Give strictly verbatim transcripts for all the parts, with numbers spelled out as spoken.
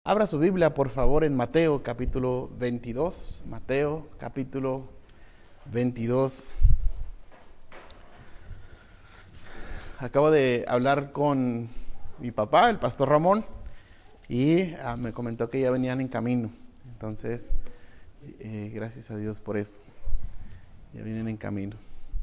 Abra su Biblia, por favor, en Mateo capítulo veintidós. Mateo capítulo veintidós. Acabo de hablar con mi papá, el pastor Ramón, y ah, me comentó que ya venían en camino. Entonces, eh, gracias a Dios por eso. Ya vienen en camino.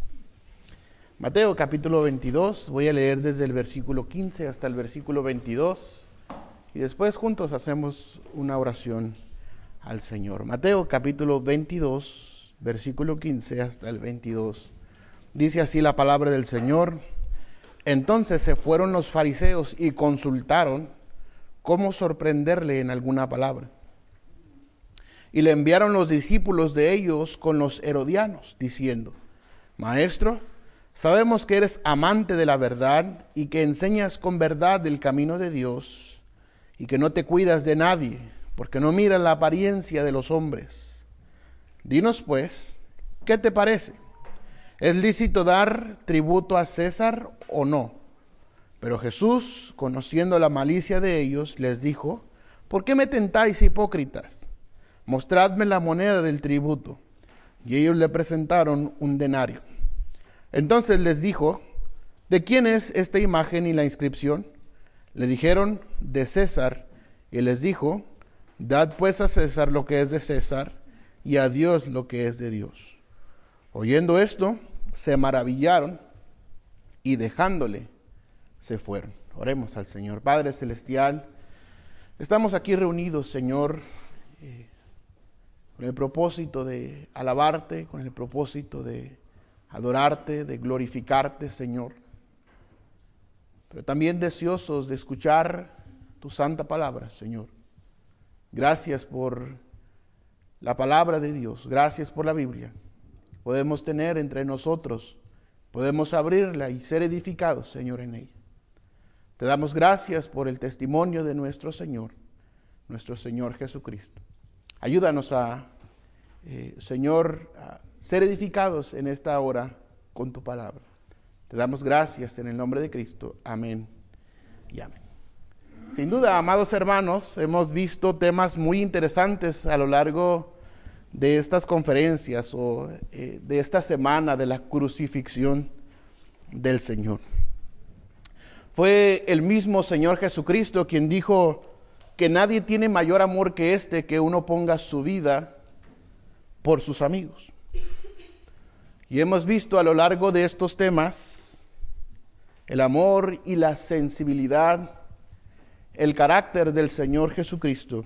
Mateo capítulo veintidós, voy a leer desde el versículo quince hasta el versículo veintidós. Y después juntos hacemos una oración al Señor. Mateo capítulo veintidós, versículo quince hasta el veintidós. Dice así la palabra del Señor. Entonces se fueron los fariseos y consultaron cómo sorprenderle en alguna palabra. Y le enviaron los discípulos de ellos con los herodianos, diciendo: Maestro, sabemos que eres amante de la verdad y que enseñas con verdad el camino de Dios, y que no te cuidas de nadie, porque no miras la apariencia de los hombres. Dinos pues, ¿qué te parece? ¿Es lícito dar tributo a César o no? Pero Jesús, conociendo la malicia de ellos, les dijo: ¿Por qué me tentáis, hipócritas? Mostradme la moneda del tributo. Y ellos le presentaron un denario. Entonces les dijo: ¿de quién es esta imagen y la inscripción? Le dijeron: de César. Y les dijo: dad pues a César lo que es de César, y a Dios lo que es de Dios. Oyendo esto, se maravillaron, y dejándole, se fueron. Oremos al Señor. Padre celestial, estamos aquí reunidos, Señor, eh, con el propósito de alabarte, con el propósito de adorarte, de glorificarte, Señor, pero también deseosos de escuchar tu santa palabra, Señor. Gracias por la palabra de Dios, gracias por la Biblia. Podemos tener entre nosotros, podemos abrirla y ser edificados, Señor, en ella. Te damos gracias por el testimonio de nuestro Señor, nuestro Señor Jesucristo. Ayúdanos a, eh, Señor, a ser edificados en esta hora con tu palabra. Te damos gracias en el nombre de Cristo. Amén y amén. Sin duda, amados hermanos, hemos visto temas muy interesantes a lo largo de estas conferencias o eh, de esta semana de la crucifixión del Señor. Fue el mismo Señor Jesucristo quien dijo que nadie tiene mayor amor que este, que uno ponga su vida por sus amigos. Y hemos visto a lo largo de estos temas el amor y la sensibilidad, el carácter del Señor Jesucristo.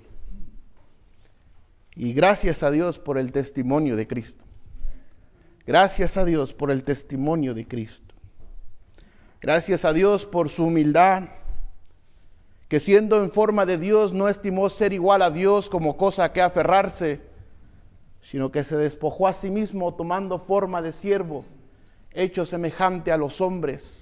Y gracias a Dios por el testimonio de Cristo. Gracias a Dios por el testimonio de Cristo. Gracias a Dios por su humildad, que siendo en forma de Dios no estimó ser igual a Dios como cosa a que aferrarse, sino que se despojó a sí mismo tomando forma de siervo, hecho semejante a los hombres.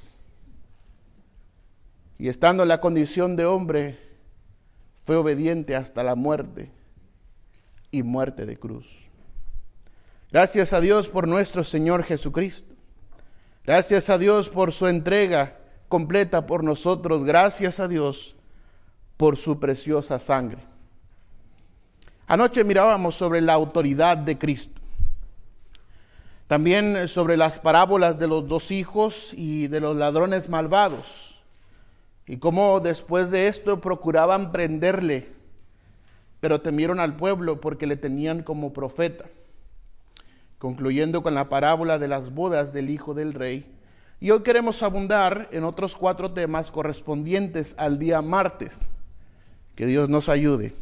Y estando en la condición de hombre, fue obediente hasta la muerte y muerte de cruz. Gracias a Dios por nuestro Señor Jesucristo. Gracias a Dios por su entrega completa por nosotros. Gracias a Dios por su preciosa sangre. Anoche mirábamos sobre la autoridad de Cristo. También sobre las parábolas de los dos hijos y de los ladrones malvados. Y cómo después de esto procuraban prenderle, pero temieron al pueblo porque le tenían como profeta. Concluyendo con la parábola de las bodas del hijo del rey. Y hoy queremos abundar en otros cuatro temas correspondientes al día martes. Que Dios nos ayude.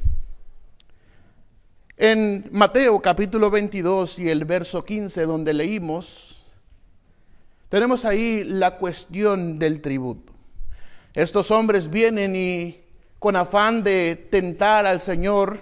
En Mateo capítulo veintidós y el verso quince, donde leímos, tenemos ahí la cuestión del tributo. Estos hombres vienen y con afán de tentar al Señor,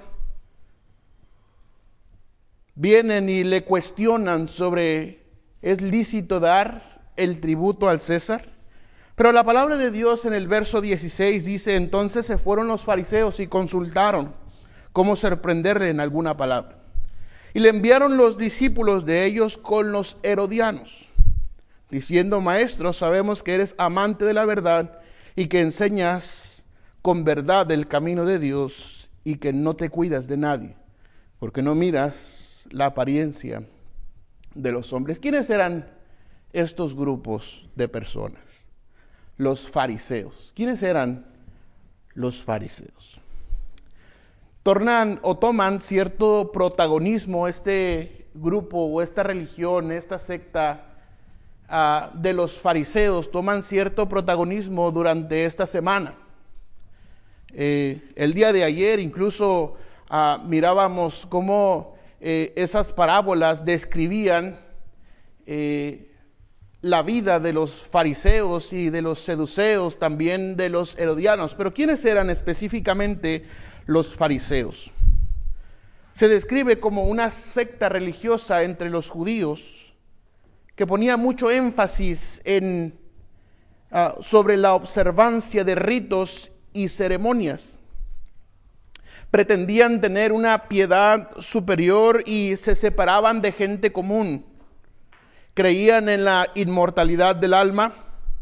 vienen y le cuestionan sobre ¿es lícito dar el tributo al César? Pero la palabra de Dios en el verso dieciséis dice: entonces se fueron los fariseos y consultaron cómo sorprenderle en alguna palabra. Y le enviaron los discípulos de ellos con los herodianos, diciendo: Maestro, sabemos que eres amante de la verdad y que enseñas con verdad el camino de Dios y que no te cuidas de nadie, porque no miras la apariencia de los hombres. ¿Quiénes eran estos grupos de personas? Los fariseos. ¿Quiénes eran los fariseos? Tornan o toman cierto protagonismo este grupo o esta religión, esta secta uh, de los fariseos, toman cierto protagonismo durante esta semana. Eh, el día de ayer incluso uh, mirábamos cómo eh, esas parábolas describían eh, la vida de los fariseos y de los seduceos, también de los herodianos. Pero ¿quiénes eran específicamente los fariseos? Se describe como una secta religiosa entre los judíos que ponía mucho énfasis en, uh, sobre la observancia de ritos y ceremonias. Pretendían tener una piedad superior y se separaban de gente común. Creían en la inmortalidad del alma,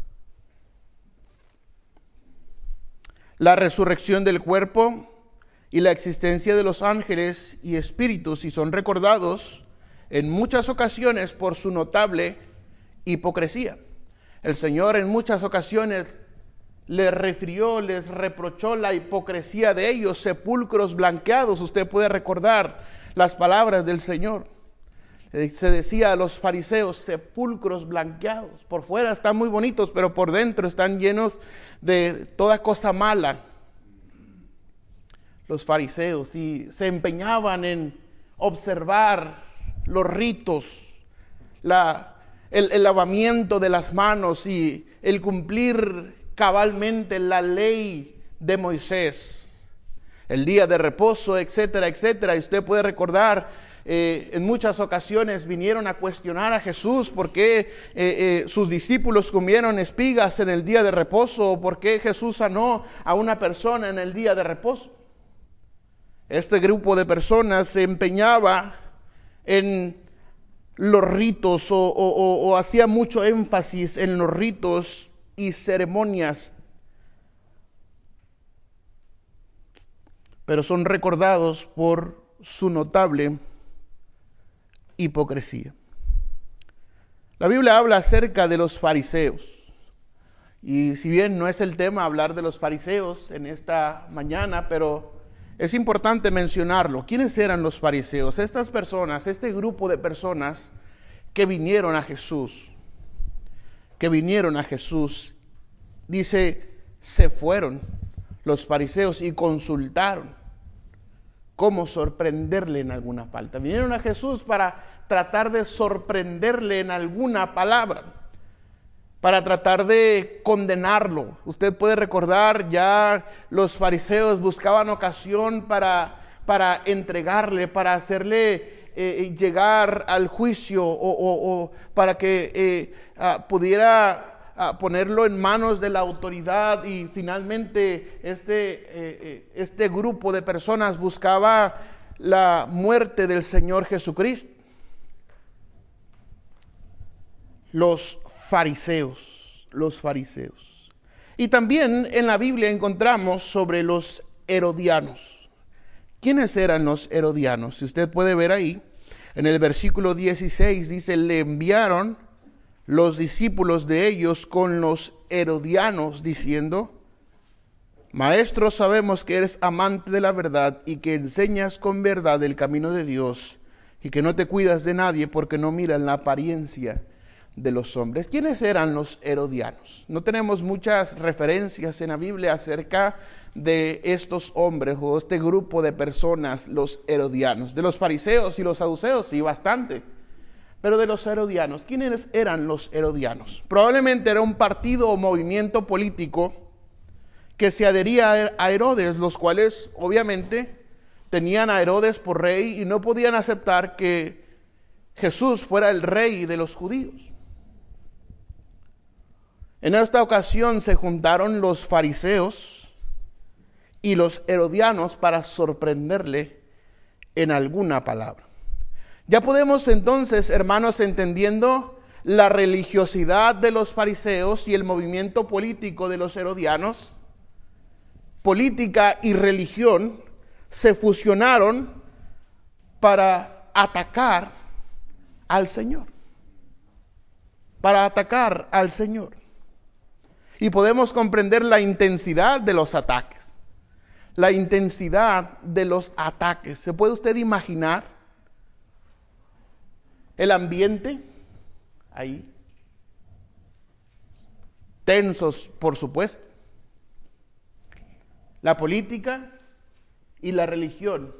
la resurrección del cuerpo y la existencia de los ángeles y espíritus, y son recordados en muchas ocasiones por su notable hipocresía. El Señor en muchas ocasiones les refirió, les reprochó la hipocresía de ellos, sepulcros blanqueados. Usted puede recordar las palabras del Señor. Se decía a los fariseos, sepulcros blanqueados. Por fuera están muy bonitos, pero por dentro están llenos de toda cosa mala. Los fariseos, y se empeñaban en observar los ritos, la, el, el lavamiento de las manos y el cumplir cabalmente la ley de Moisés, el día de reposo, etcétera, etcétera. Y usted puede recordar, eh, en muchas ocasiones vinieron a cuestionar a Jesús por qué eh, eh, sus discípulos comieron espigas en el día de reposo, o por qué Jesús sanó a una persona en el día de reposo. Este grupo de personas se empeñaba en los ritos o, o, o, o hacía mucho énfasis en los ritos y ceremonias, pero son recordados por su notable hipocresía. La Biblia habla acerca de los fariseos, y si bien no es el tema hablar de los fariseos en esta mañana, pero es importante mencionarlo. ¿Quiénes eran los fariseos? Estas personas, este grupo de personas que vinieron a Jesús, que vinieron a Jesús, dice, se fueron los fariseos y consultaron cómo sorprenderle en alguna falta. Vinieron a Jesús para tratar de sorprenderle en alguna palabra, para tratar de condenarlo. Usted puede recordar, ya los fariseos buscaban ocasión para, para entregarle, para hacerle eh, llegar al juicio, o, o, o para que eh, uh, pudiera uh, ponerlo en manos de la autoridad. Y finalmente este, eh, eh, este grupo de personas buscaba la muerte del Señor Jesucristo. Los fariseos, los fariseos. Y también en la Biblia encontramos sobre los herodianos. ¿Quiénes eran los herodianos? Si usted puede ver ahí, en el versículo dieciséis dice, le enviaron los discípulos de ellos con los herodianos, diciendo, Maestro, sabemos que eres amante de la verdad y que enseñas con verdad el camino de Dios, y que no te cuidas de nadie porque no miran la apariencia de los hombres. ¿Quiénes eran los herodianos? No tenemos muchas referencias en la Biblia acerca de estos hombres o este grupo de personas, los herodianos. De los fariseos y los saduceos, sí, bastante. Pero de los herodianos, ¿quiénes eran los herodianos? Probablemente era un partido o movimiento político que se adhería a Herodes, los cuales obviamente tenían a Herodes por rey y no podían aceptar que Jesús fuera el rey de los judíos. En esta ocasión se juntaron los fariseos y los herodianos para sorprenderle en alguna palabra. Ya podemos entonces, hermanos, entendiendo la religiosidad de los fariseos y el movimiento político de los herodianos, política y religión se fusionaron para atacar al Señor. Para atacar al Señor. Y podemos comprender la intensidad de los ataques. La intensidad de los ataques. ¿Se puede usted imaginar el ambiente ahí? Tensos, por supuesto. La política y la religión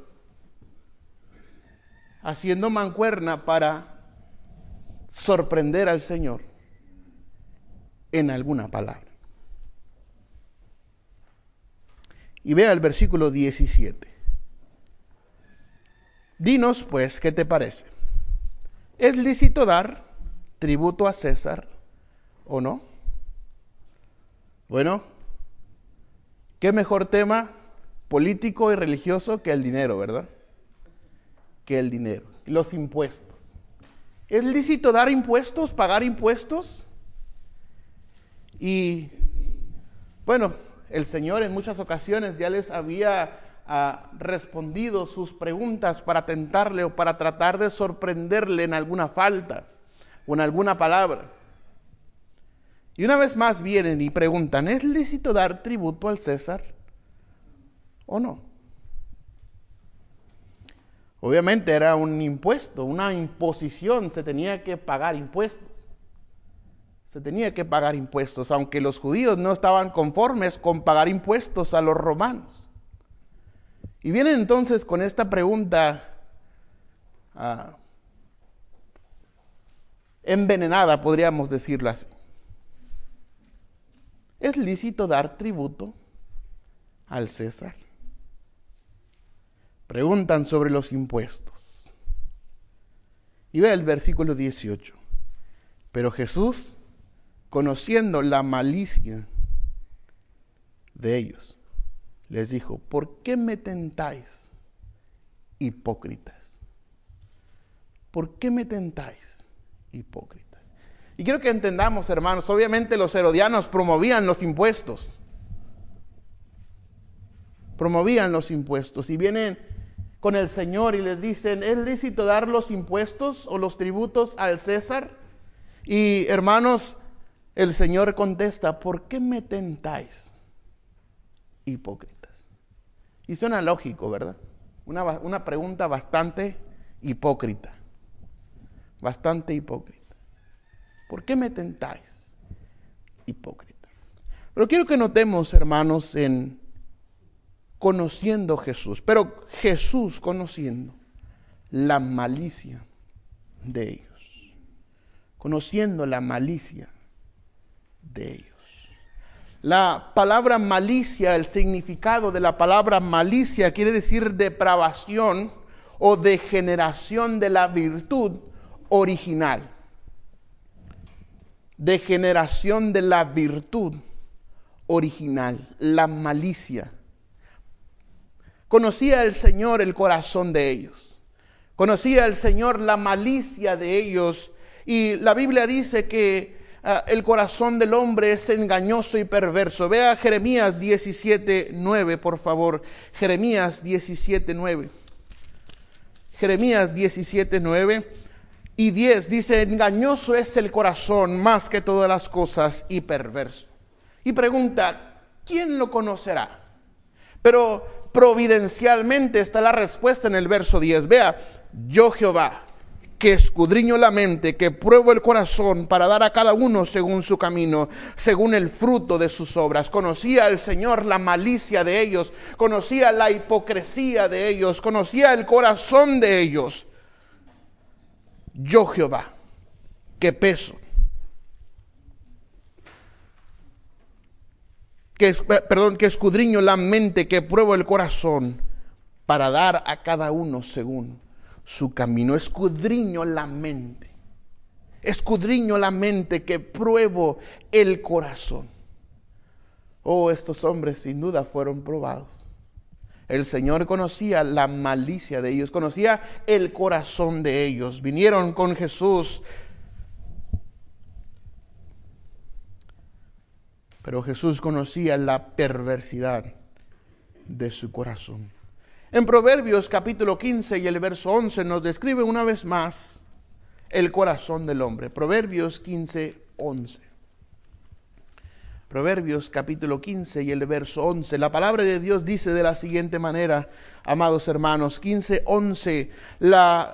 haciendo mancuerna para sorprender al Señor en alguna palabra. Y vea el versículo diecisiete. Dinos pues, ¿qué te parece? ¿Es lícito dar tributo a César o no? Bueno, ¿qué mejor tema político y religioso que el dinero, verdad? Que el dinero, los impuestos. ¿Es lícito dar impuestos, pagar impuestos? Y bueno, el Señor en muchas ocasiones ya les había uh, respondido sus preguntas para tentarle o para tratar de sorprenderle en alguna falta o en alguna palabra. Y una vez más vienen y preguntan, ¿es lícito dar tributo al César o no? Obviamente era un impuesto, una imposición, se tenía que pagar impuestos. Se tenía que pagar impuestos, aunque los judíos no estaban conformes con pagar impuestos a los romanos. Y vienen entonces con esta pregunta uh, envenenada, podríamos decirlo así. ¿Es lícito dar tributo al César? Preguntan sobre los impuestos. Y ve el versículo dieciocho. Pero Jesús, conociendo la malicia de ellos, les dijo, ¿por qué me tentáis, hipócritas? ¿Por qué me tentáis, hipócritas? Y quiero que entendamos, hermanos, obviamente los herodianos promovían los impuestos. Promovían los impuestos y vienen con el Señor y les dicen, ¿es lícito dar los impuestos o los tributos al César? Y hermanos, el Señor contesta, ¿por qué me tentáis, hipócritas? Y suena lógico, ¿verdad? Una, una pregunta bastante hipócrita. Bastante hipócrita. ¿Por qué me tentáis, hipócrita? Pero quiero que notemos, hermanos, en conociendo Jesús, pero Jesús conociendo la malicia de ellos. Conociendo la malicia de ellos. La palabra malicia, el significado de la palabra malicia quiere decir depravación o degeneración de la virtud original. Degeneración de la virtud original, la malicia. Conocía el Señor el corazón de ellos. Conocía el Señor la malicia de ellos. Y la Biblia dice que uh, el corazón del hombre es engañoso y perverso. Vea Jeremías diecisiete nueve, por favor. Jeremías diecisiete nueve. Jeremías diecisiete nueve y diez dice, engañoso es el corazón más que todas las cosas y perverso. Y pregunta, ¿quién lo conocerá? Pero providencialmente está la respuesta en el verso diez. Vea, yo Jehová, que escudriño la mente, que pruebo el corazón para dar a cada uno según su camino, según el fruto de sus obras. Conocía el Señor la malicia de ellos, conocía la hipocresía de ellos, conocía el corazón de ellos. Yo Jehová, que peso, que, perdón, que escudriño la mente, que pruebo el corazón para dar a cada uno según su camino. Escudriño la mente, escudriño la mente, que pruebo el corazón. Oh, estos hombres sin duda fueron probados. El Señor conocía la malicia de ellos, conocía el corazón de ellos. Vinieron con Jesús, pero Jesús conocía la perversidad de su corazón. En Proverbios capítulo quince y el verso once nos describe una vez más el corazón del hombre. Proverbios quince, once. Proverbios capítulo quince y el verso once. La palabra de Dios dice de la siguiente manera, amados hermanos, quince, once, la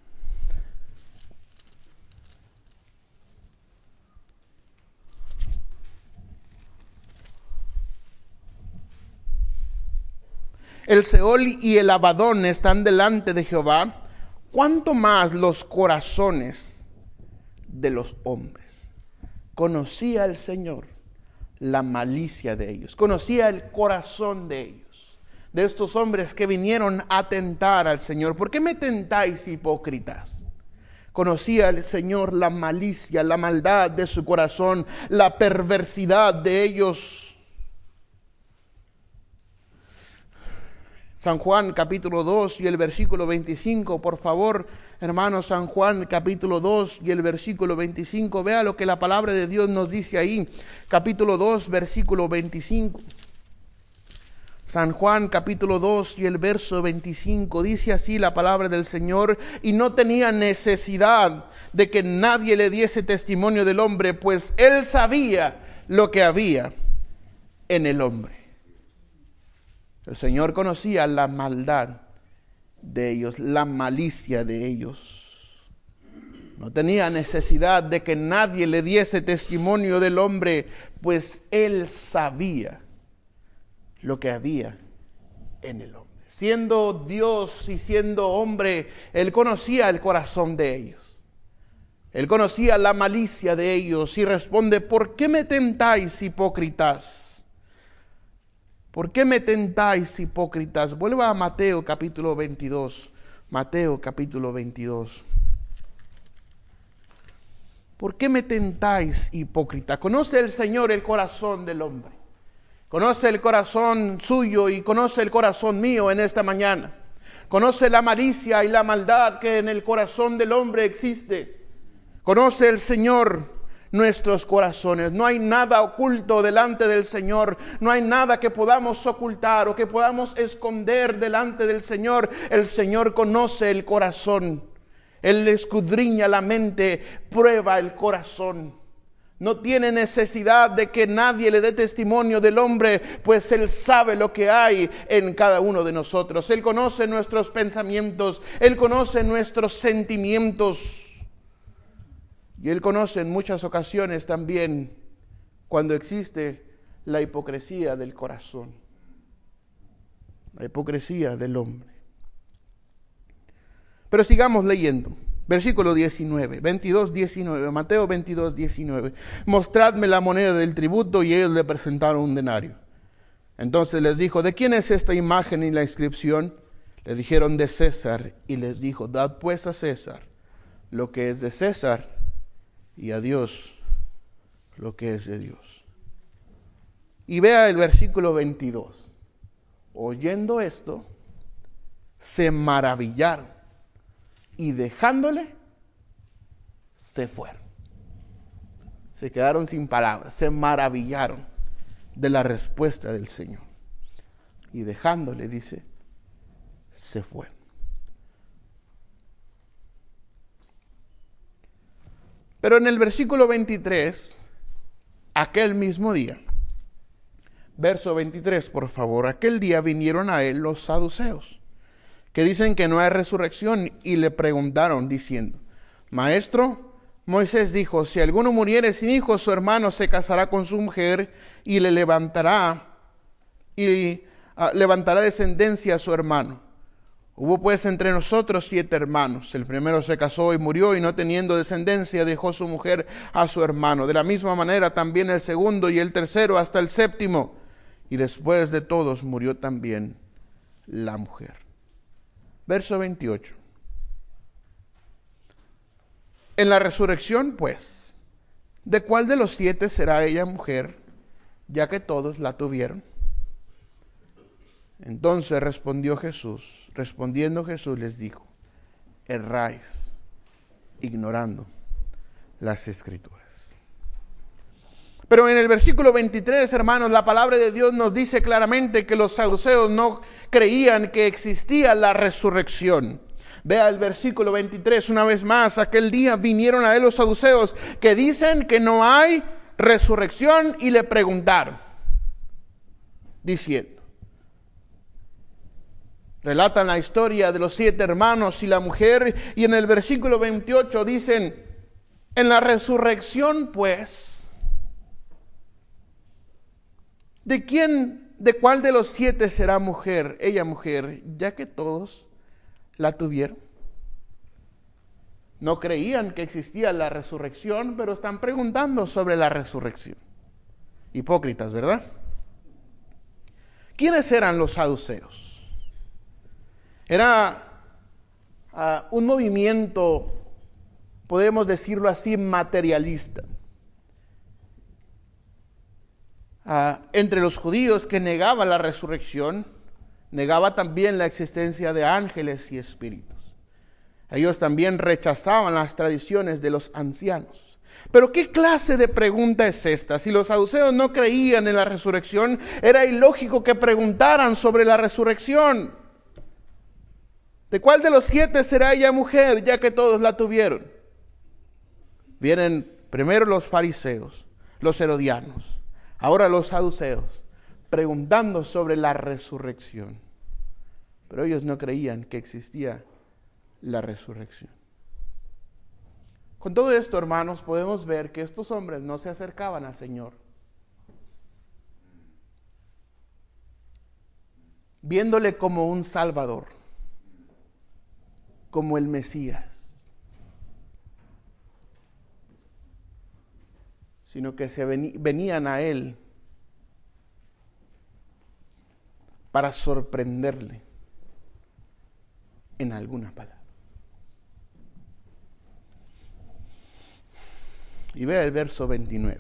el Seol y el Abadón están delante de Jehová, cuánto más los corazones de los hombres. Conocía el Señor la malicia de ellos, conocía el corazón de ellos, de estos hombres que vinieron a tentar al Señor. ¿Por qué me tentáis, hipócritas? Conocía el Señor la malicia, la maldad de su corazón, la perversidad de ellos. San Juan capítulo dos y el versículo veinticinco, por favor, hermanos, San Juan capítulo dos y el versículo veinticinco, vea lo que la palabra de Dios nos dice ahí, capítulo dos, versículo veinticinco. San Juan capítulo dos y el verso veinticinco, dice así la palabra del Señor: y no tenía necesidad de que nadie le diese testimonio del hombre, pues él sabía lo que había en el hombre. El Señor conocía la maldad de ellos, la malicia de ellos. No tenía necesidad de que nadie le diese testimonio del hombre, pues él sabía lo que había en el hombre. Siendo Dios y siendo hombre, él conocía el corazón de ellos. Él conocía la malicia de ellos y responde: ¿por qué me tentáis, hipócritas? ¿Por qué me tentáis, hipócritas? Vuelva a Mateo capítulo veintidós. Mateo capítulo veintidós. ¿Por qué me tentáis, hipócrita? Conoce el Señor el corazón del hombre. Conoce el corazón suyo y conoce el corazón mío en esta mañana. Conoce la malicia y la maldad que en el corazón del hombre existe. Conoce el Señor nuestros corazones. No hay nada oculto delante del Señor. No hay nada que podamos ocultar o que podamos esconder delante del Señor. El Señor conoce el corazón. Él escudriña la mente, prueba el corazón. No tiene necesidad de que nadie le dé testimonio del hombre, pues Él sabe lo que hay en cada uno de nosotros. Él conoce nuestros pensamientos, Él conoce nuestros sentimientos. Y Él conoce en muchas ocasiones también cuando existe la hipocresía del corazón, la hipocresía del hombre. Pero sigamos leyendo. Versículo diecinueve, veintidós, diecinueve, Mateo veintidós, diecinueve. Mostradme la moneda del tributo, y ellos le presentaron un denario. Entonces les dijo: ¿de quién es esta imagen y la inscripción? Le dijeron: de César. Y les dijo: dad pues a César lo que es de César, y a Dios lo que es de Dios. Y vea el versículo veintidós. Oyendo esto, se maravillaron, y dejándole, se fueron. Se quedaron sin palabras, se maravillaron de la respuesta del Señor. Y dejándole, dice, se fueron. Pero en el versículo veintitrés, aquel mismo día, verso veintitrés, por favor, aquel día vinieron a él los saduceos, que dicen que no hay resurrección, y le preguntaron diciendo: Maestro, Moisés dijo: si alguno muriere sin hijos, su hermano se casará con su mujer y le levantará y uh, levantará descendencia a su hermano. Hubo pues entre nosotros siete hermanos. El primero se casó y murió, y no teniendo descendencia dejó su mujer a su hermano. De la misma manera también el segundo y el tercero hasta el séptimo. Y después de todos murió también la mujer. Verso veintiocho. En la resurrección, pues, ¿de cuál de los siete será ella mujer, ya que todos la tuvieron? Entonces respondió Jesús, respondiendo Jesús les dijo: erráis ignorando las Escrituras. Pero en el versículo veintitrés, hermanos, la palabra de Dios nos dice claramente que los saduceos no creían que existía la resurrección. Vea el versículo veintitrés una vez más. Aquel día vinieron a él los saduceos que dicen que no hay resurrección y le preguntaron, diciendo. Relatan la historia de los siete hermanos y la mujer, y en el versículo veintiocho dicen, en la resurrección pues, ¿de quién, de cuál de los siete será mujer, ella mujer, ya que todos la tuvieron? No creían que existía la resurrección, pero están preguntando sobre la resurrección. Hipócritas, ¿verdad? ¿Quiénes eran los saduceos? Era uh, un movimiento, podemos decirlo así, materialista. Uh, entre los judíos que negaba la resurrección, negaba también la existencia de ángeles y espíritus. Ellos también rechazaban las tradiciones de los ancianos. Pero ¿qué clase de pregunta es esta? Si los saduceos no creían en la resurrección, era ilógico que preguntaran sobre la resurrección. ¿De cuál de los siete será ella mujer, ya que todos la tuvieron? Vienen primero los fariseos, los herodianos, ahora los saduceos, preguntando sobre la resurrección. Pero ellos no creían que existía la resurrección. Con todo esto, hermanos, podemos ver que estos hombres no se acercaban al Señor viéndole como un Salvador, como el Mesías, sino que se venían a Él para sorprenderle en alguna palabra. Y vea el verso veintinueve.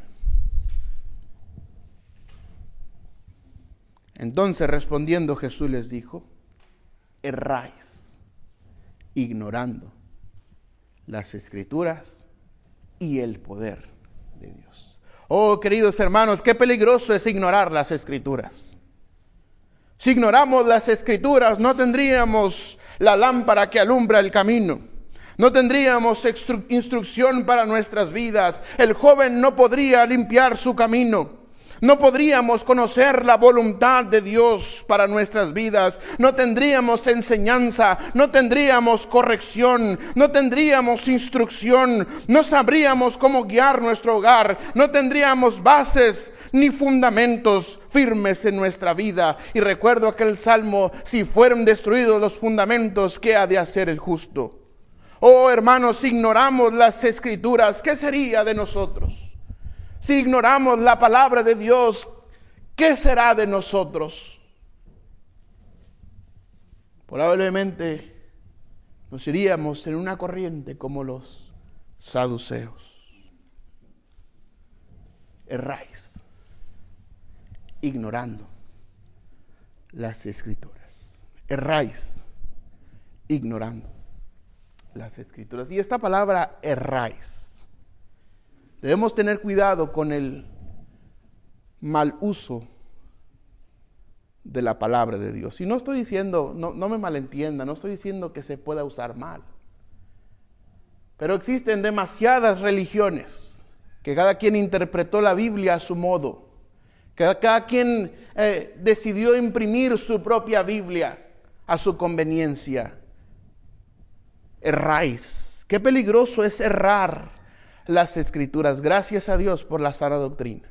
Entonces respondiendo Jesús les dijo, erráis, ignorando las Escrituras y el poder de Dios. Oh, queridos hermanos, qué peligroso es ignorar las Escrituras. Si ignoramos las Escrituras, no tendríamos la lámpara que alumbra el camino. No tendríamos instru- instrucción para nuestras vidas. El joven no podría limpiar su camino. No podríamos conocer la voluntad de Dios para nuestras vidas. No tendríamos enseñanza, no tendríamos corrección, no tendríamos instrucción, no sabríamos cómo guiar nuestro hogar, no tendríamos bases ni fundamentos firmes en nuestra vida. Y recuerdo aquel salmo, si fueron destruidos los fundamentos, ¿qué ha de hacer el justo? Oh, hermanos, si ignoramos las Escrituras, ¿qué sería de nosotros? Si ignoramos la palabra de Dios, ¿qué será de nosotros? Probablemente nos iríamos en una corriente como los saduceos. Erráis, ignorando las Escrituras. Erráis, ignorando las Escrituras. Y esta palabra erráis, debemos tener cuidado con el mal uso de la palabra de Dios. Y no estoy diciendo, no, no me malentienda, no estoy diciendo que se pueda usar mal. Pero existen demasiadas religiones que cada quien interpretó la Biblia a su modo. Que cada quien eh, decidió imprimir su propia Biblia a su conveniencia. Erráis. Qué peligroso es errar las Escrituras. Gracias a Dios por la sana doctrina.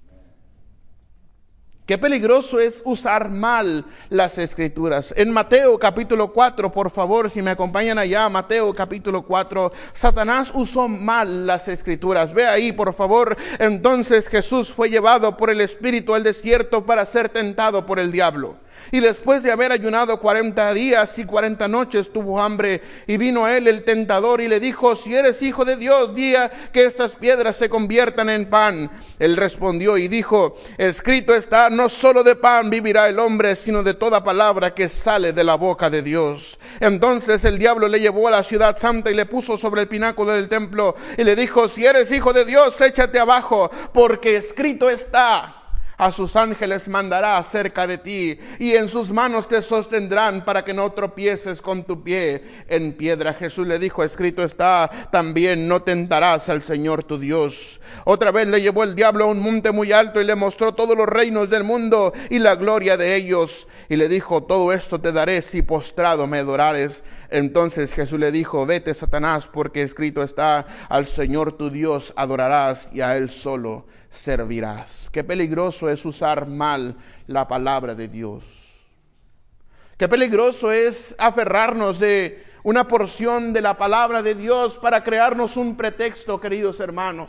Qué peligroso es usar mal las Escrituras. En Mateo capítulo cuatro, por favor, si me acompañan allá, Mateo capítulo cuatro, Satanás usó mal las Escrituras. Ve ahí, por favor. Entonces Jesús fue llevado por el Espíritu al desierto para ser tentado por el diablo. Y después de haber ayunado cuarenta días y cuarenta noches, tuvo hambre. Y vino a él el tentador y le dijo: si eres hijo de Dios, di que estas piedras se conviertan en pan. Él respondió y dijo: escrito está, no solo de pan vivirá el hombre, sino de toda palabra que sale de la boca de Dios. Entonces el diablo le llevó a la ciudad santa y le puso sobre el pináculo del templo y le dijo: si eres hijo de Dios, échate abajo, porque escrito está: a sus ángeles mandará acerca de ti, y en sus manos te sostendrán para que no tropieces con tu pie en piedra. Jesús le dijo: escrito está también: no tentarás al Señor tu Dios. Otra vez le llevó el diablo a un monte muy alto y le mostró todos los reinos del mundo y la gloria de ellos. Y le dijo: todo esto te daré si postrado me adorares. Entonces Jesús le dijo: vete, Satanás, porque escrito está: al Señor tu Dios adorarás y a Él solo servirás. Qué peligroso es usar mal la palabra de Dios. Qué peligroso es aferrarnos de una porción de la palabra de Dios para crearnos un pretexto, queridos hermanos.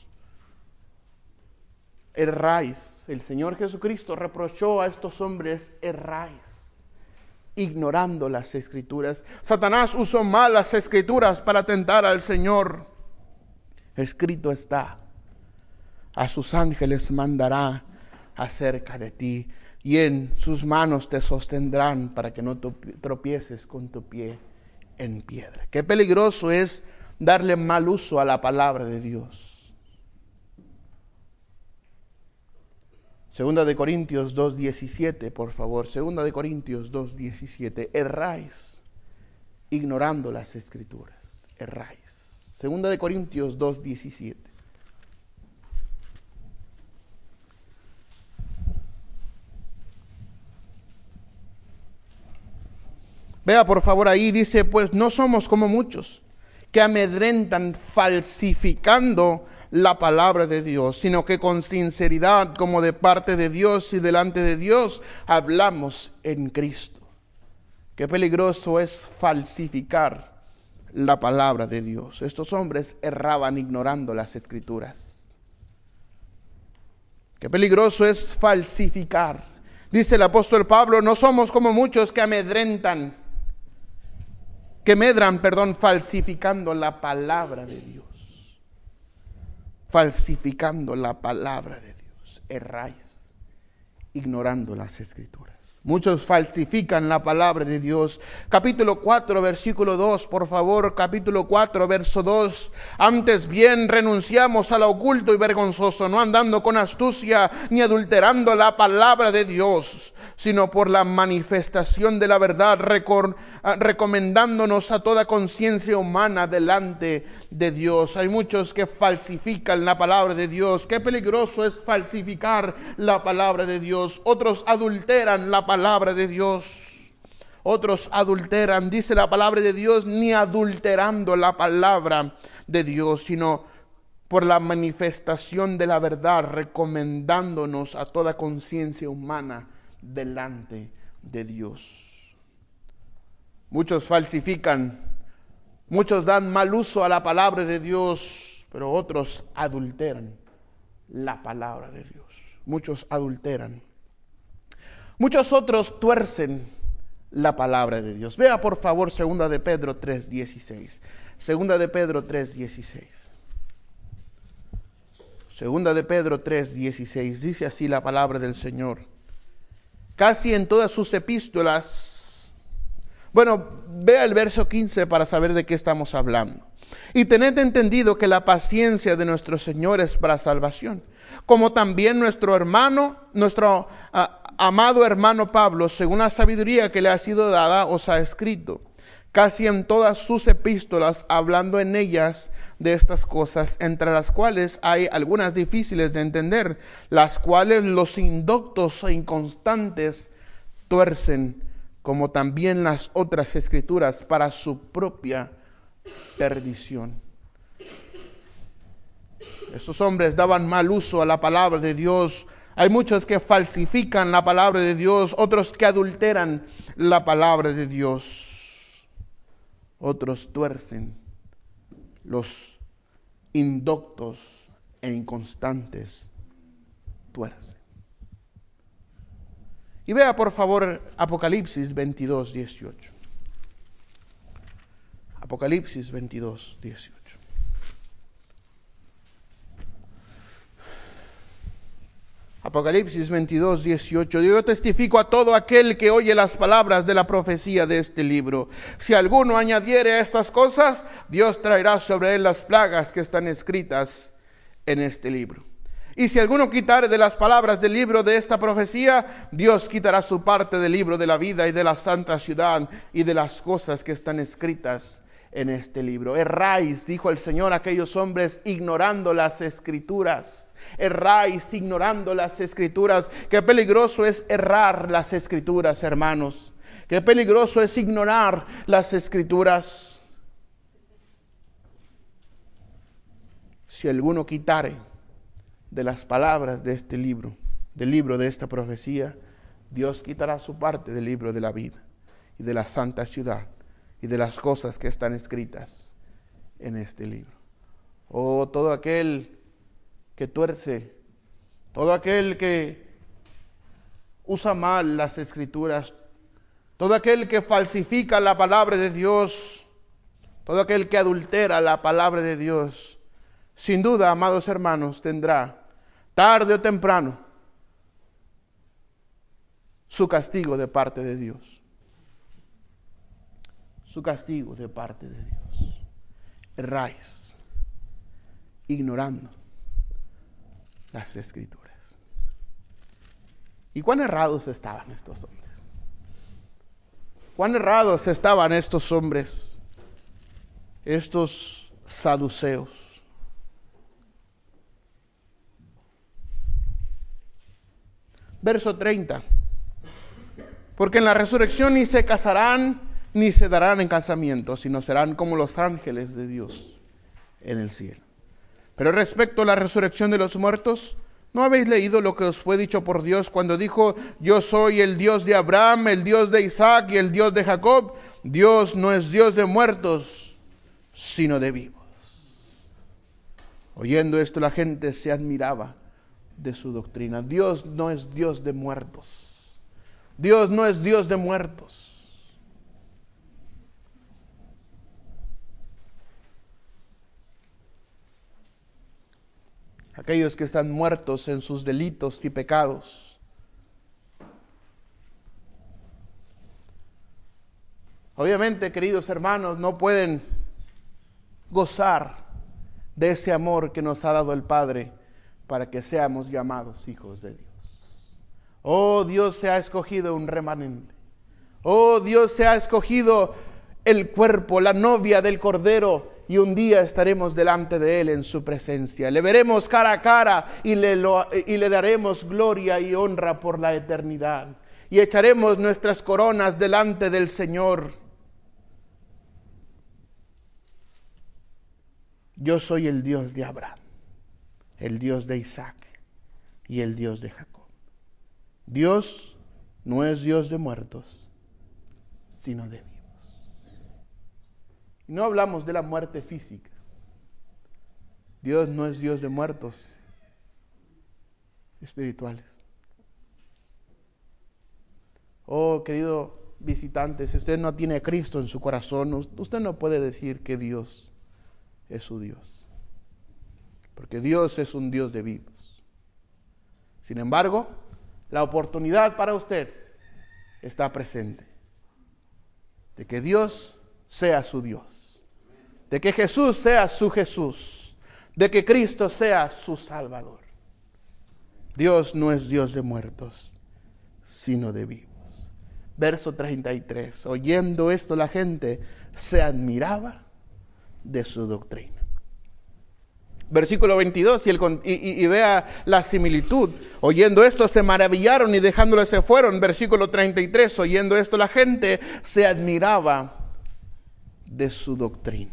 Erráis. El Señor Jesucristo reprochó a estos hombres: erráis, ignorando las Escrituras. Satanás usó mal las Escrituras para tentar al Señor. Escrito está: a sus ángeles mandará acerca de ti, y en sus manos te sostendrán para que no tropieces con tu pie en piedra. Qué peligroso es darle mal uso a la palabra de Dios. Segunda de Corintios dos diecisiete, por favor. Segunda de Corintios dos diecisiete. Erráis, ignorando las Escrituras. Erráis. Segunda de Corintios dos diecisiete. Vea por favor ahí, dice: pues no somos como muchos que amedrentan falsificando la palabra de Dios, sino que con sinceridad, como de parte de Dios y delante de Dios, hablamos en Cristo. Qué peligroso es falsificar la palabra de Dios. Estos hombres erraban ignorando las Escrituras. Qué peligroso es falsificar. Dice el apóstol Pablo: no somos como muchos que amedrentan, que medran, perdón, falsificando la palabra de Dios. Falsificando la palabra de Dios. Erráis, ignorando las Escrituras. Muchos falsifican la palabra de Dios. Capítulo cuatro, versículo dos, por favor. Capítulo cuatro, verso dos. Antes bien renunciamos a lo oculto y vergonzoso, no andando con astucia ni adulterando la palabra de Dios, sino por la manifestación de la verdad, recor- recomendándonos a toda conciencia humana delante de Dios. Hay muchos que falsifican la palabra de Dios. Qué peligroso es falsificar la palabra de Dios. Otros adulteran la palabra de Dios. Otros adulteran, dice la palabra de Dios, ni adulterando la palabra de Dios, sino por la manifestación de la verdad, recomendándonos a toda conciencia humana delante de Dios. Muchos falsifican, muchos dan mal uso a la palabra de Dios, pero otros adulteran la palabra de Dios. Muchos adulteran. Muchos otros tuercen la palabra de Dios. Vea por favor segunda de Pedro tres dieciséis. Segunda de Pedro tres dieciséis. Segunda de Pedro tres dieciséis. Dice así la palabra del Señor. Casi en todas sus epístolas. Bueno, vea el verso quince para saber de qué estamos hablando. Y tened entendido que la paciencia de nuestro Señor es para salvación, como también nuestro hermano, nuestro uh, amado hermano Pablo, según la sabiduría que le ha sido dada, os ha escrito, casi en todas sus epístolas, hablando en ellas de estas cosas, entre las cuales hay algunas difíciles de entender, las cuales los indoctos e inconstantes tuercen, como también las otras escrituras, para su propia perdición. Estos hombres daban mal uso a la palabra de Dios. Hay muchos que falsifican la palabra de Dios, otros que adulteran la palabra de Dios. Otros tuercen, los indoctos e inconstantes tuercen. Y vea por favor Apocalipsis veintidós, dieciocho. Apocalipsis veintidós, dieciocho. Apocalipsis veintidós, dieciocho. Yo testifico a todo aquel que oye las palabras de la profecía de este libro. Si alguno añadiere a estas cosas, Dios traerá sobre él las plagas que están escritas en este libro. Y si alguno quitare de las palabras del libro de esta profecía, Dios quitará su parte del libro de la vida y de la santa ciudad y de las cosas que están escritas en este libro. Erráis, dijo el Señor, a aquellos hombres ignorando las escrituras. Erráis ignorando las escrituras. Qué peligroso es errar las escrituras, hermanos. Qué peligroso es ignorar las escrituras. Si alguno quitare de las palabras de este libro, del libro de esta profecía, Dios quitará su parte del libro de la vida y de la santa ciudad y de las cosas que están escritas en este libro. Oh, todo aquel que tuerce, todo aquel que usa mal las escrituras, todo aquel que falsifica la palabra de Dios, todo aquel que adultera la palabra de Dios, sin duda, amados hermanos, tendrá tarde o temprano su castigo de parte de Dios. Su castigo de parte de Dios. Erráis, ignorando las escrituras. ¿Y cuán errados estaban estos hombres? ¿Cuán errados estaban estos hombres? Estos saduceos. Verso treinta. Porque en la resurrección ni se casarán ni se darán en casamiento, sino serán como los ángeles de Dios en el cielo. Pero respecto a la resurrección de los muertos, ¿no habéis leído lo que os fue dicho por Dios cuando dijo: yo soy el Dios de Abraham, el Dios de Isaac y el Dios de Jacob? Dios no es Dios de muertos, sino de vivos. Oyendo esto, la gente se admiraba de su doctrina. Dios no es Dios de muertos. Dios no es Dios de muertos. Aquellos que están muertos en sus delitos y pecados. Obviamente, queridos hermanos, no pueden gozar de ese amor que nos ha dado el Padre para que seamos llamados hijos de Dios. Oh, Dios se ha escogido un remanente. Oh, Dios se ha escogido el cuerpo, la novia del Cordero, y un día estaremos delante de Él en su presencia. Le veremos cara a cara y le, lo, y le daremos gloria y honra por la eternidad. Y echaremos nuestras coronas delante del Señor. Yo soy el Dios de Abraham, el Dios de Isaac y el Dios de Jacob. Dios no es Dios de muertos, sino de vivos. No hablamos de la muerte física. Dios no es Dios de muertos espirituales. Oh, querido visitante, si usted no tiene a Cristo en su corazón, usted no puede decir que Dios es su Dios. Porque Dios es un Dios de vivos. Sin embargo, la oportunidad para usted está presente. De que Dios sea su Dios. De que Jesús sea su Jesús. De que Cristo sea su Salvador. Dios no es Dios de muertos, sino de vivos. Verso treinta y tres. Oyendo esto, la gente se admiraba de su doctrina. Versículo veintidós, y, el, y, y, y vea la similitud. Oyendo esto se maravillaron y dejándole se fueron. Versículo treinta y tres, oyendo esto la gente se admiraba de su doctrina.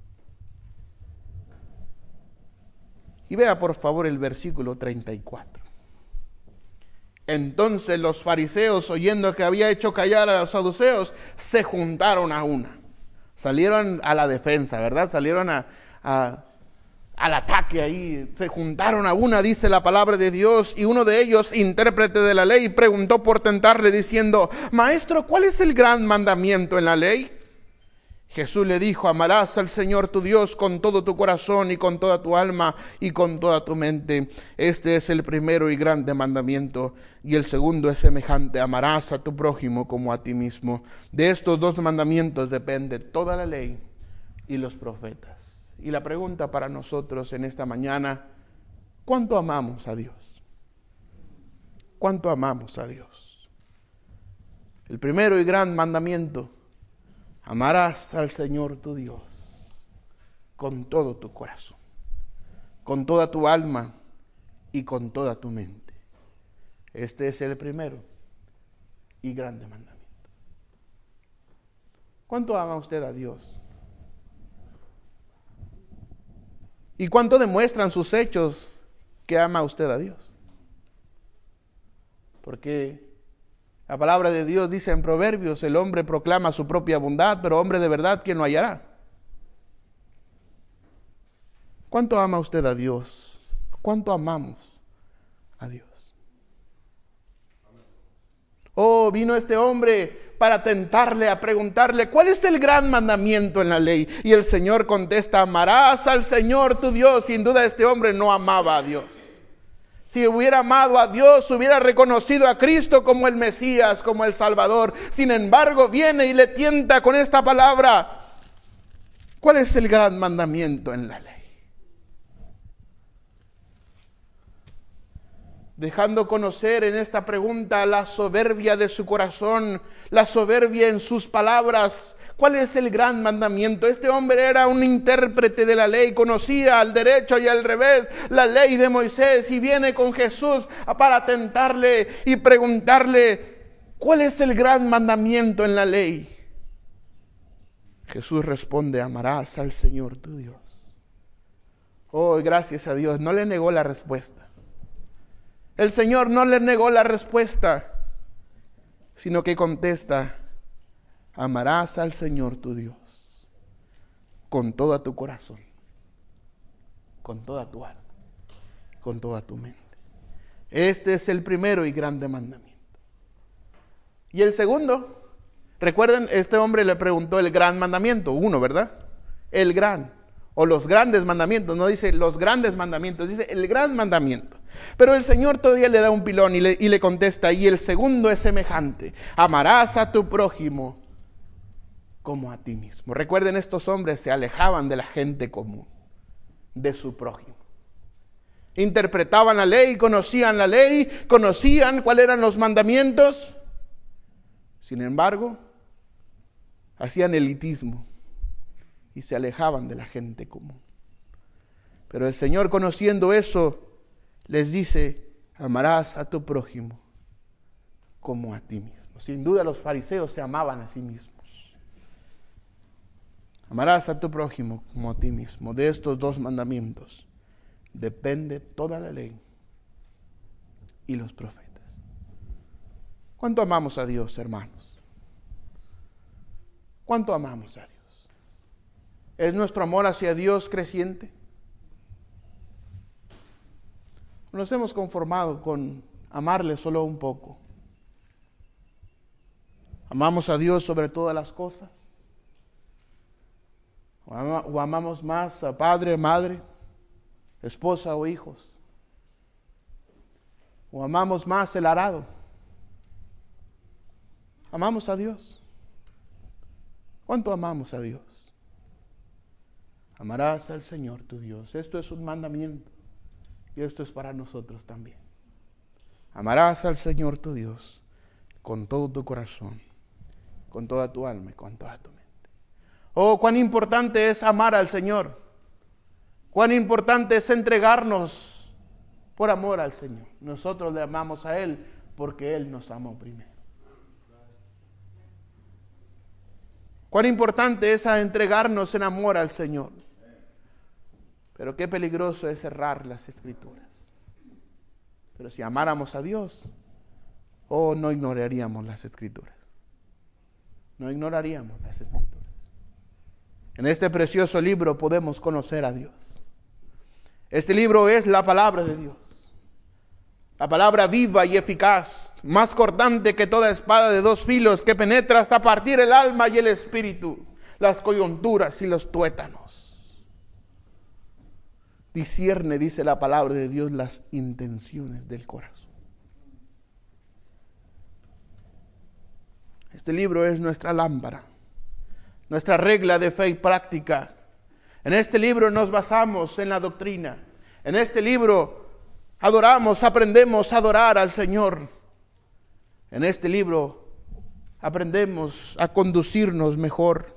Y vea por favor el versículo treinta y cuatro. Entonces los fariseos, oyendo que había hecho callar a los saduceos, se juntaron a una. Salieron a la defensa, ¿verdad? Salieron a... a al ataque ahí. Se juntaron a una, dice la palabra de Dios, y uno de ellos, intérprete de la ley, preguntó por tentarle diciendo: Maestro, ¿cuál es el gran mandamiento en la ley? Jesús le dijo: amarás al Señor tu Dios con todo tu corazón y con toda tu alma y con toda tu mente. Este es el primero y grande mandamiento. Y el segundo es semejante: amarás a tu prójimo como a ti mismo. De estos dos mandamientos depende toda la ley y los profetas. Y la pregunta para nosotros en esta mañana: ¿cuánto amamos a Dios? ¿Cuánto amamos a Dios? El primero y gran mandamiento: amarás al Señor tu Dios con todo tu corazón, con toda tu alma y con toda tu mente. Este es el primero y grande mandamiento. ¿Cuánto ama usted a Dios? ¿Y cuánto demuestran sus hechos que ama usted a Dios? Porque la palabra de Dios dice en Proverbios: el hombre proclama su propia bondad, pero hombre de verdad, ¿quién lo hallará? ¿Cuánto ama usted a Dios? ¿Cuánto amamos a Dios? Oh, vino este hombre para tentarle, a preguntarle: ¿cuál es el gran mandamiento en la ley? Y el Señor contesta: amarás al Señor tu Dios. Sin duda este hombre no amaba a Dios. Si hubiera amado a Dios, hubiera reconocido a Cristo como el Mesías, como el Salvador. Sin embargo, viene y le tienta con esta palabra: ¿cuál es el gran mandamiento en la ley? Dejando conocer en esta pregunta la soberbia de su corazón, la soberbia en sus palabras. ¿Cuál es el gran mandamiento? Este hombre era un intérprete de la ley, conocía al derecho y al revés la ley de Moisés, y viene con Jesús para tentarle y preguntarle: ¿cuál es el gran mandamiento en la ley? Jesús responde: amarás al Señor tu Dios. Oh, gracias a Dios, no le negó la respuesta. El Señor no le negó la respuesta, sino que contesta: amarás al Señor tu Dios con todo tu corazón, con toda tu alma, con toda tu mente. Este es el primero y grande mandamiento. Y el segundo, recuerden, este hombre le preguntó el gran mandamiento, uno, ¿verdad? El gran, o los grandes mandamientos, no dice los grandes mandamientos, dice el gran mandamiento. Pero el Señor todavía le da un pilón y le, y le contesta: y el segundo es semejante: amarás a tu prójimo como a ti mismo. Recuerden, estos hombres se alejaban de la gente común, de su prójimo. Interpretaban la ley, conocían la ley, conocían cuáles eran los mandamientos. Sin embargo, hacían elitismo y se alejaban de la gente común. Pero el Señor, conociendo eso, les dice: amarás a tu prójimo como a ti mismo. Sin duda los fariseos se amaban a sí mismos. Amarás a tu prójimo como a ti mismo. De estos dos mandamientos depende toda la ley y los profetas. ¿Cuánto amamos a Dios, hermanos? ¿Cuánto amamos a Dios? ¿Es nuestro amor hacia Dios creciente? Nos hemos conformado con amarle solo un poco. ¿Amamos a Dios sobre todas las cosas? ¿O, ama, o amamos más a padre, madre, esposa o hijos? ¿O amamos más el arado? ¿Amamos a Dios? ¿Cuánto amamos a Dios? Amarás al Señor tu Dios. Esto es un mandamiento. Y esto es para nosotros también. Amarás al Señor tu Dios con todo tu corazón, con toda tu alma y con toda tu mente. Oh, cuán importante es amar al Señor. Cuán importante es entregarnos por amor al Señor. Nosotros le amamos a Él porque Él nos amó primero. Cuán importante es entregarnos en amor al Señor. Pero qué peligroso es cerrar las Escrituras. Pero si amáramos a Dios, oh, no ignoraríamos las Escrituras. No ignoraríamos las Escrituras. En este precioso libro podemos conocer a Dios. Este libro es la palabra de Dios. La palabra viva y eficaz, más cortante que toda espada de dos filos, que penetra hasta partir el alma y el espíritu, las coyunturas y los tuétanos. Discierne, dice la palabra de Dios, las intenciones del corazón. Este libro es nuestra lámpara, nuestra regla de fe y práctica. En este libro nos basamos en la doctrina. En este libro adoramos, aprendemos a adorar al Señor. En este libro aprendemos a conducirnos mejor.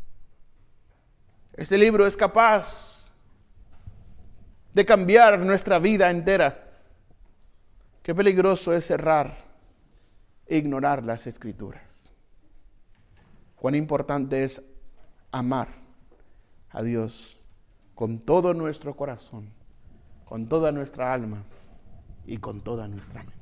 Este libro es capaz de cambiar nuestra vida entera. Qué peligroso es errar e ignorar las Escrituras. Cuán importante es amar a Dios con todo nuestro corazón, con toda nuestra alma y con toda nuestra mente.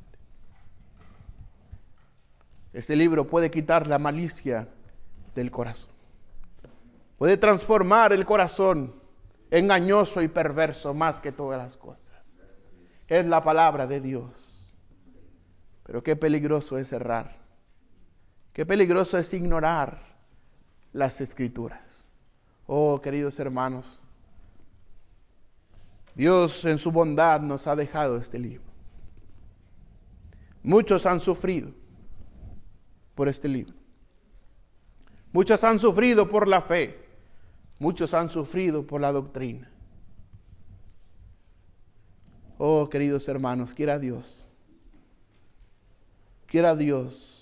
Este libro puede quitar la malicia del corazón. Puede transformar el corazón engañoso y perverso más que todas las cosas. Es la palabra de Dios. Pero qué peligroso es errar. Qué peligroso es ignorar las Escrituras. Oh, queridos hermanos, Dios en su bondad nos ha dejado este libro. Muchos han sufrido por este libro. Muchos han sufrido por la fe. Muchos han sufrido por la doctrina. Oh, queridos hermanos, quiera Dios, quiera Dios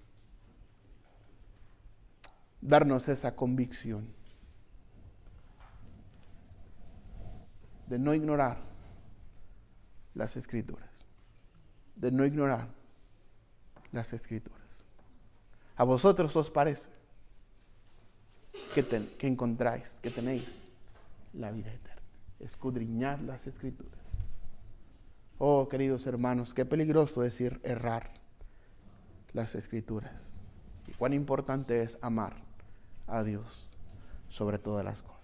darnos esa convicción de no ignorar las Escrituras, de no ignorar las Escrituras. ¿A vosotros os parece que, ten, que encontráis, que tenéis la vida eterna? Escudriñad las Escrituras. Oh, queridos hermanos, qué peligroso es ir errar las Escrituras. Y cuán importante es amar a Dios sobre todas las cosas.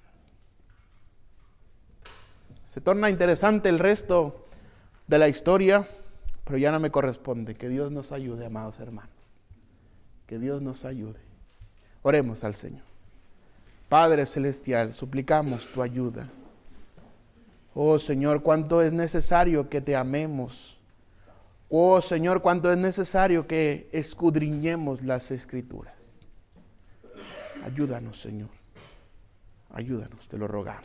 Se torna interesante el resto de la historia, pero ya no me corresponde. Que Dios nos ayude, amados hermanos. Que Dios nos ayude. Oremos al Señor. Padre Celestial, suplicamos tu ayuda. Oh Señor, cuánto es necesario que te amemos. Oh Señor, cuánto es necesario que escudriñemos las Escrituras. Ayúdanos, Señor. Ayúdanos, te lo rogamos.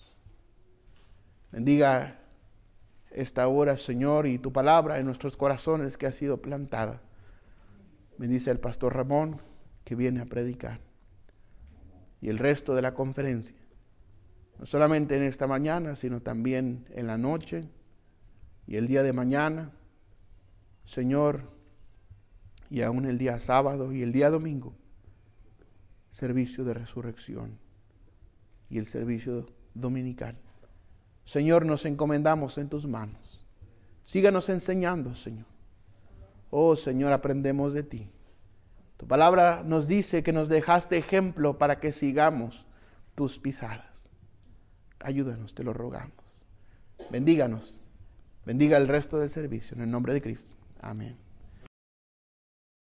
Bendiga esta hora, Señor, y tu palabra en nuestros corazones que ha sido plantada. Bendice al pastor Ramón que viene a predicar. Y el resto de la conferencia. No solamente en esta mañana, sino también en la noche y el día de mañana. Señor, y aún el día sábado y el día domingo. Servicio de resurrección y el servicio dominical. Señor, nos encomendamos en tus manos. Síganos enseñando, Señor. Oh, Señor, aprendemos de ti. Tu palabra nos dice que nos dejaste ejemplo para que sigamos tus pisadas. Ayúdanos, te lo rogamos. Bendíganos. Bendiga el resto del servicio. En el nombre de Cristo. Amén.